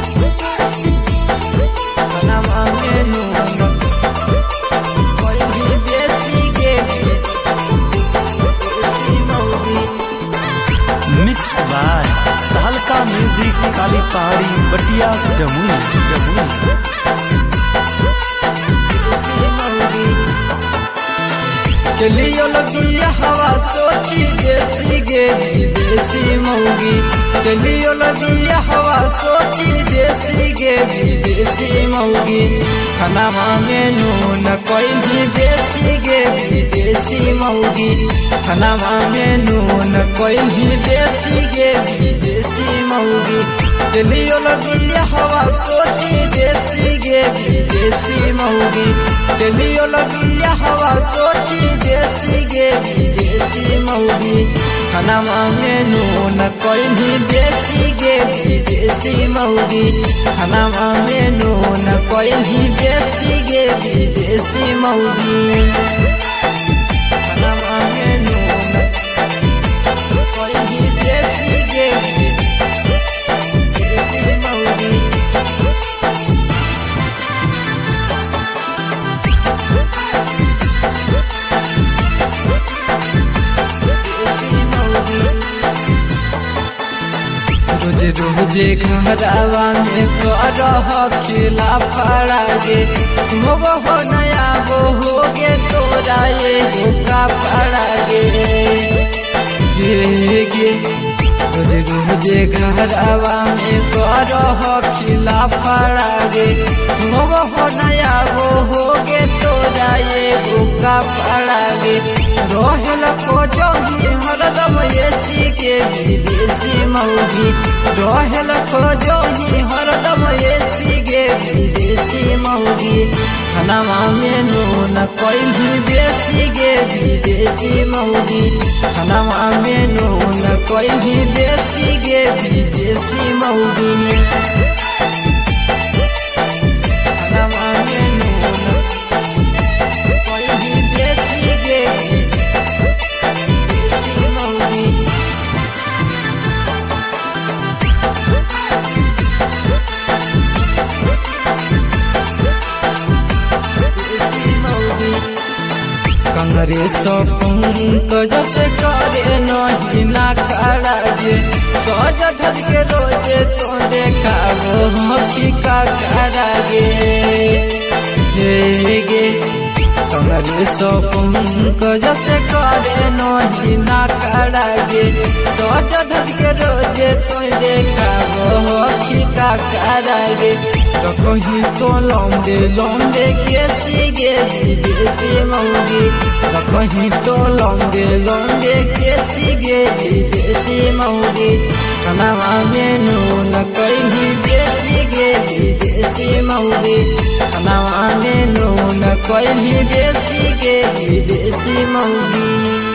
खाना में नून कोई भी बेसी गे देसी मौगी। Mix by Tahalka music Kali Pahadi Batiya Jamui Jamui. लियो लगी हवा सोची देसी गे विदेशी मौगी। लियो लगी हवा सोची देसी गे विदेशी मौगी। खाना में नून कोई भी बेसी गे विदेशी मौगी। खाना में नून कोई भी बेसी गे विदेशी मौगी। लियो लगी हवा सोची देसी गे विदेशी मौगी। लियो लगी हवा सोची देसी गे विदेशी मौगी। खाना में नून कोई भी बेसी गे विदेशी मौगी। खाना में नून कोई भी बेसी गे विदेशी मौगी। खाना में नून कोई भी बेसी गे विदेशी मौगी। रोज रोजे घरवा में करह खिला फड़ा गे। हो नया वो हो गे तोरा ये का फड़ा गे गे। रोज रोजे घरवा में करह खिला फड़ा गे। हो नया वो हो गे तोरा ये का फड़ा गे। रोहल को जोही हरदम एसी के विदेशी मौगी। रोहल को जोही हरदम एसी के विदेशी मौगी। खाना में नून कोई भी बेसी गे विदेशी मौगी। खाना में नून कोई भी बेसी गे विदेशी मौगी। खाना में नून कोई भी बेसी गे विदेशी मौगी। कंगरे सो पंकज से करे नहीं ना खड़ा गे। सज धज के रोजे तो देखाबो हकी का खड़ा गे गे। कंगरे सो पंकज से करे नहीं ना खड़ा गे। सज धज के रोजे तो देखाबो हकी का खड़ा गे। कहीं तो लौंडे लौंडे केसी गे विदेशी मौगी। कहीं तो लौंडे लौंडे केसी गे विदेशी मौगी। खाना में नून कोई भी बेसी गे विदेशी मौगी। खाना में नून कोई भी बेसी गे विदेशी मौगी।